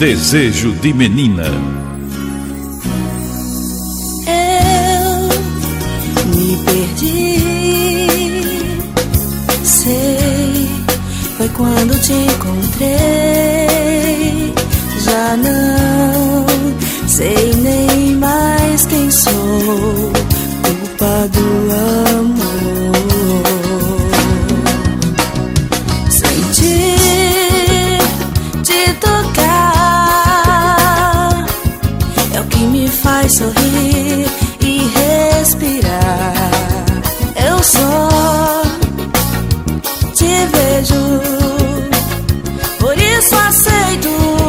Desejo de menina. Eu me perdi, sei, foi quando te encontrei. Já não sei nem mais quem sou, culpa do amor. Sentir, te tocar é o que me faz sorrir e respirar. Eu só te vejo, por isso aceito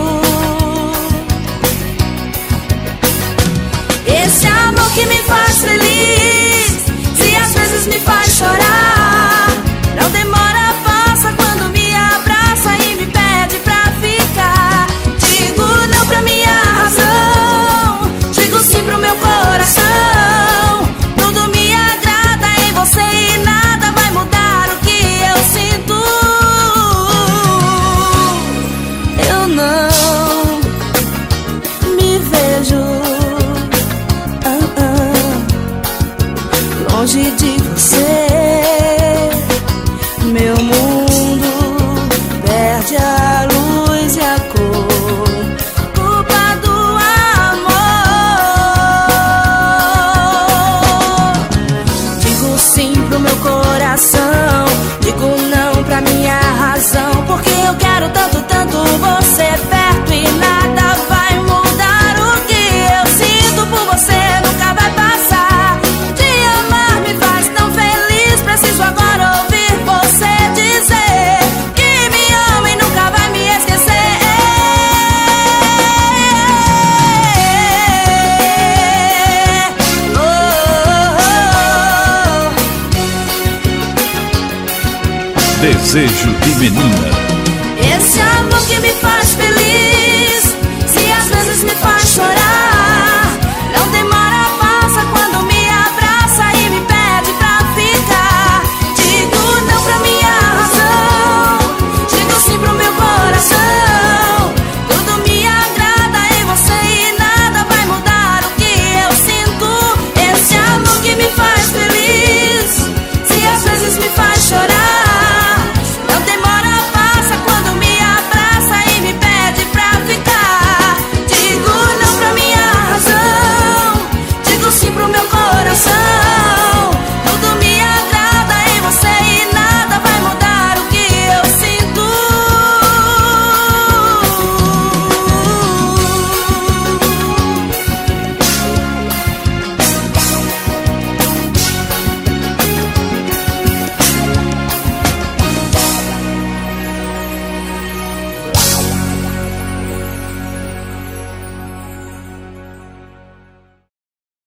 esse amor que me faz feliz. Se às vezes me faz chorar, não demora, passa quando me abraça e me pede pra ficar. Digo não pra minha razão, digo sim pro meu coração. Tudo me agrada em você e nada vai mudar o que eu sinto. Eu não me vejo longe de você. Meu mundo perde a luz e a cor, culpa do amor. Digo sim pro meu coração, digo não pra minha razão, porque eu quero tanto, tanto você perto e nada vai mudar o que eu sinto por você. Nunca vai passar. Te amar me faz tão feliz, preciso agora ouvir você dizer que me ama e nunca vai me esquecer. Oh, oh, oh. Desejo de menina. Esse amor que me faz feliz.